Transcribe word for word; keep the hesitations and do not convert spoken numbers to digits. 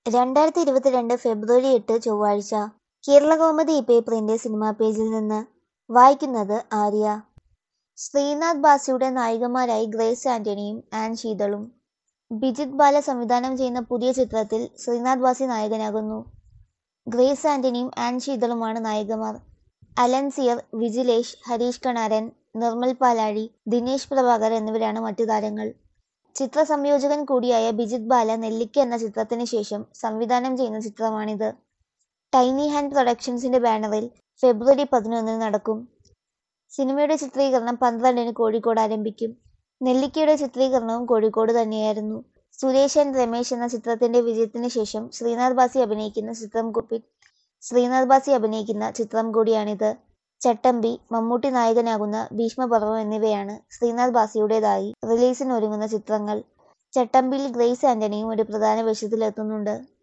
രണ്ടായിരത്തി ഇരുപത്തിരണ്ട് ഫെബ്രുവരി എട്ട് ചൊവ്വാഴ്ച. കേരളകൗമുദി പേപ്പറിന്റെ സിനിമാ പേജിൽ നിന്ന് വായിക്കുന്നത് ആര്യ. ശ്രീനാഥ് ബാസിയുടെ നായികമാരായി ഗ്രേസ് ആന്റണിയും ആൻ ശീതളും. ബിജിത് ബാല സംവിധാനം ചെയ്യുന്ന പുതിയ ചിത്രത്തിൽ ശ്രീനാഥ് ബാസി നായകനാകുന്നു. ഗ്രേസ് ആന്റണിയും ആൻ ശീതളുമാണ് നായികമാർ. അലൻസിയർ, വിജിലേഷ്, ഹരീഷ് കണാരൻ, നിർമ്മൽ പാലാഴി, ദിനേശ് പ്രഭാകർ എന്നിവരാണ് മറ്റു താരങ്ങൾ. ചിത്ര സംയോജകൻ കൂടിയായ ബിജിത് ബാല നെല്ലിക്ക എന്ന ചിത്രത്തിന് ശേഷം സംവിധാനം ചെയ്യുന്ന ചിത്രമാണിത്. ടൈനി ഹാൻഡ് പ്രൊഡക്ഷൻസിന്റെ ബാനറിൽ ഫെബ്രുവരി പതിനൊന്നിന് നടക്കും. സിനിമയുടെ ചിത്രീകരണം പന്ത്രണ്ടിന് കോഴിക്കോട് ആരംഭിക്കും. നെല്ലിക്കയുടെ ചിത്രീകരണവും കോഴിക്കോട് തന്നെയായിരുന്നു. സുരേഷ് ആൻഡ് രമേശ് എന്ന ചിത്രത്തിന്റെ വിജയത്തിന് ശേഷം ശ്രീനാഥ് ബാസി അഭിനയിക്കുന്ന ചിത്രം കൂടി ശ്രീനാഥ് ബാസി അഭിനയിക്കുന്ന ചിത്രം കൂടിയാണിത്. ചട്ടമ്പി, മമ്മൂട്ടി നായകനാകുന്ന ഭീഷ്മപർവം എന്നിവയാണ് ശ്രീനാഥ് ബാസിയുടേതായി റിലീസിന് ഒരുങ്ങുന്ന ചിത്രങ്ങൾ. ചട്ടമ്പിയിൽ ഗ്രേസ് ആന്റണിയും ഒരു പ്രധാന വേഷത്തിലെത്തുന്നുണ്ട്.